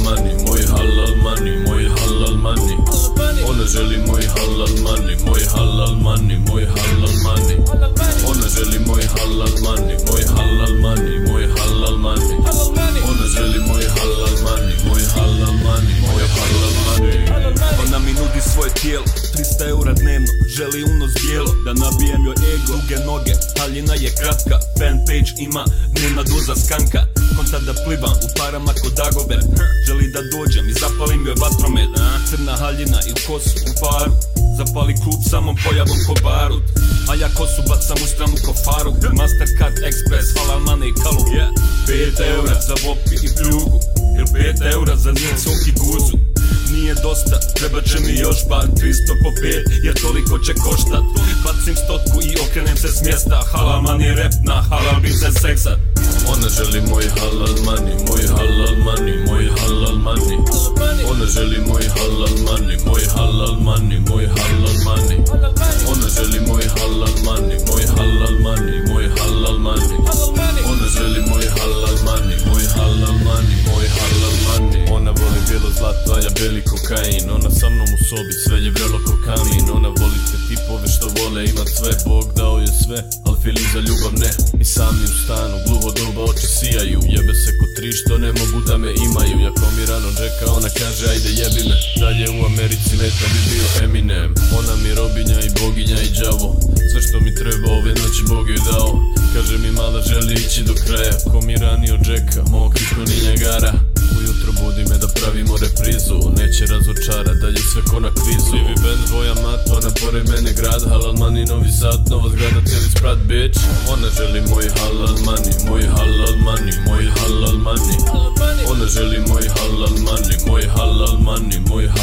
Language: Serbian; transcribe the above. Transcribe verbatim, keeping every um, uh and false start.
money, moj halal money, moj halal money. Ona želi moj halal money, moj halal money, moj halal money. Ona želi moj halal money, moj halal money, moj halal money. Ona želi moj halal money, moj halal money, moj halal money. Ona mi nudi svoje tijelo, trista eura dnevno, želi unos bijelo, da nabijem joj ego, duge noge, haljina je kratka, fanpage ima dnevna doza skanka. Konta da plivam u parama kod Dagobert, želi da dođem i zapalim joj vatromet. Crna haljina i kosu u paru, zapali klub samom pojavom ko barut. A ja kosu bacam u stranu ko Faruk, Mastercard, Express, halal money i kalu. Pet eura za vopi i pljugu, ili pet eura za njih sok i guzu. Nije dosta, treba će mi još bar tristo po pet, jer toliko će koštat. Bacim stotku i okrenem se s mjesta, halal money rap na halal biznes seksat. Ona želi moj halal money, moj halal money, moj halal money. Ona želi moj halal money, moj halal money, moj halal money. Ona želi moj halal money, moj halal money, moj halal money. Ona želi moj halal money, moj halal money, moj halal money. Ona voli bijelo zlato, a ja beli kokain. Ona sa mnom u sobi, sve je vrelo ko kamin. Ona voli te tipove što vole imat sve, Bog dao je sve, al feeling za ljubav ne. I sami u stanu, gluho doba oči sijaju. Jebe se ko tri što ne mogu da me imaju. Ja ko mi rano džeka, ona kaže ajde jebi me. Dalje u Americi leta bi bio Eminem. Ona mi robinja i boginja i đavo, sve što mi treba ove noći Bog joj dao. Kaže mi mala želi ići do kraja, ko mi ranio džeka, mokri ko ni njegara. Ujutro budi me da pravimo reprizu, neće razočara, dalje sve ko na kvizu. Livi band, dvoja mat, ona pored mene grad, halal money, Novi Sad, nova zgrada, cijeli sprat, bitch. Ona želi moj halal money, moj halal money, moj halal money. Ona želi moj halal money, moj halal money, moj halal money.